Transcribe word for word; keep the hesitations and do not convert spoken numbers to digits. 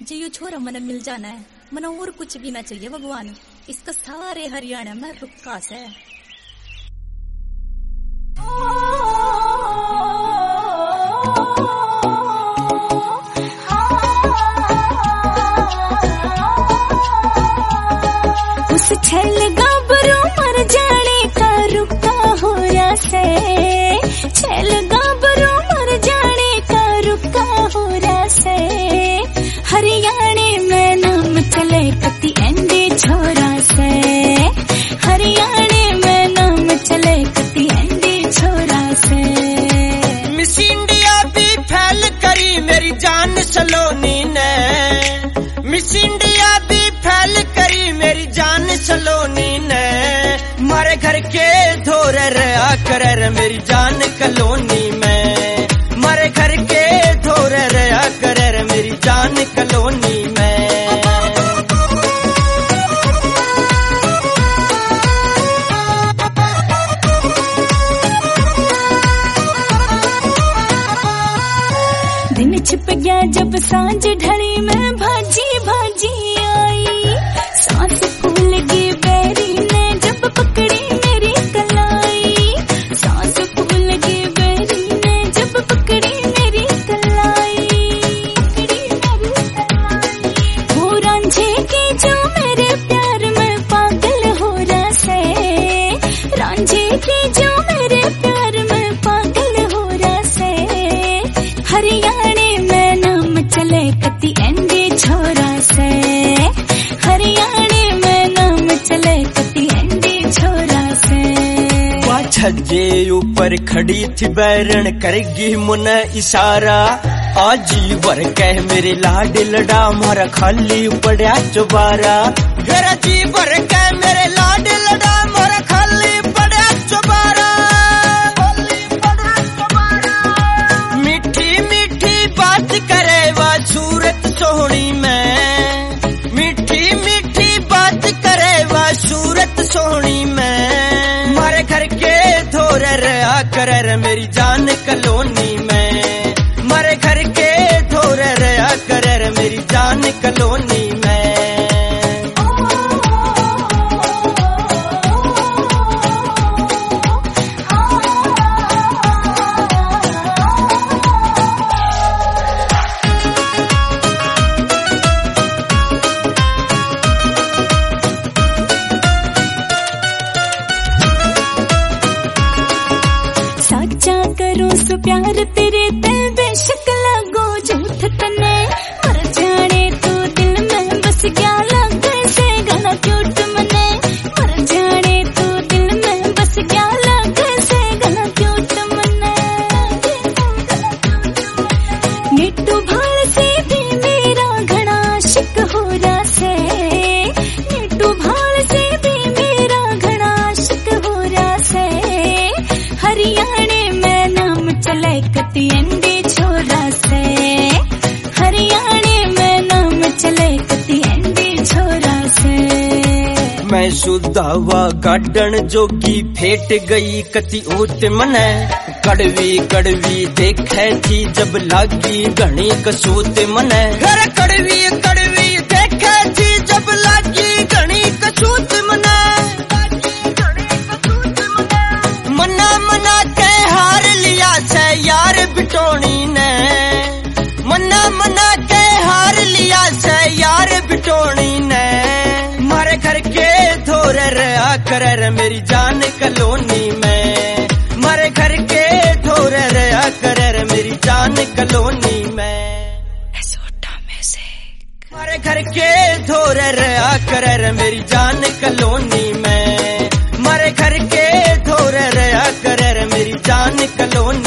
जो ये छोरा मन मिल जाना है, मन और कुछ भी ना चाहिए भगवान, इसका सारे हरियाणा में रुक्का से। उस छल गाबरो मर जाने का रुका हो रहा से, छल गाबरो मर जाने का रुका हो रहा से। हरियाणे में नाम चले कति एंडे छोरा से, हरियाणे में नाम चले कति एंडे छोरा से। मिस इंडिया भी फैल करी मेरी जान सलोनी ने, मिस इंडिया भी फैल करी मेरी जान सलोनी ने। मारे घर के धोरे रहा कर मेरी जान कलोनी में, मारे घर के धोरे रहा कर मेरी जान कलोनी में। दिन छिप गया जब सांझ ढली में भाजी भाजी आई, सांस फूल गई बैरी ने जब पकड़ी मेरी कलाई, सांस फूल गई बैरी ने जब पकड़ी मेरी कलाई, पकड़ी मेरी कलाई। वो रांझे की जो मेरे प्यार में पागल हो रहा से, रांझे की जो मेरे प्यार में पागल हो रहा से। हरियाणे में नाम चले कति एंडे छोरा से, हरियाणे में नाम चले कति एंडे छोरा से। छज्जे ऊपर खड़ी थी बैरन करेगी मुन इशारा, आजी भर कह मेरे लाड लड़ा मारा खाली पड़ा चुबारा। मेरा जी भर कह मेरे लाड लड़ा मारा खाली पड़ा चुबारा। मीठी मीठी बात करे वा सूरत सोहनी में, मीठी मीठी बात करे वा सूरत सोहनी में। मारे घर के धोरे रहा कर मेरी जान कलोनी में, मारे घर के धोरे रहा कर मेरी जान कलोनी में। साचा करूं सो प्यार तेरे ते बेशक लगो झूठ तने, मर जाने तू दिल में बस गया लग से घना क्यूट मने, मर जाने तू दिल में बस गया लग से घना क्यूट मने। नीटू भाल से भी मेरा घना आशिक हो रहा से, नीटू भाल से भी मेरा घना आशिक हो रहा से। हरियाणे में नाम चले कति एंडे छोरा से, हरियाणे में नाम चले कति एंडे छोरा से। मैं सुदावा गार्डन जोगी फेट गई कति ओत मने, कड़वी कड़वी देखे थी जब लागी घनी कसूत मने। घर कड़वी कड़वी देखे थी जब लागी घनी कसूत मने। मना मना के हार लिया से यार बिटोनी ने, मना मना के हार लिया से यार बिटोनी ने। मारे घर के धोरे रहा कर मेरी जान कलोनी में, मारे घर के धोरे रहा कर मेरी जान कलोनी में। मारे घर के धोरे रहा कर मेरी जान कलोनी में, मारे घर के धोरे रहा कर मेरी जान कलोनी।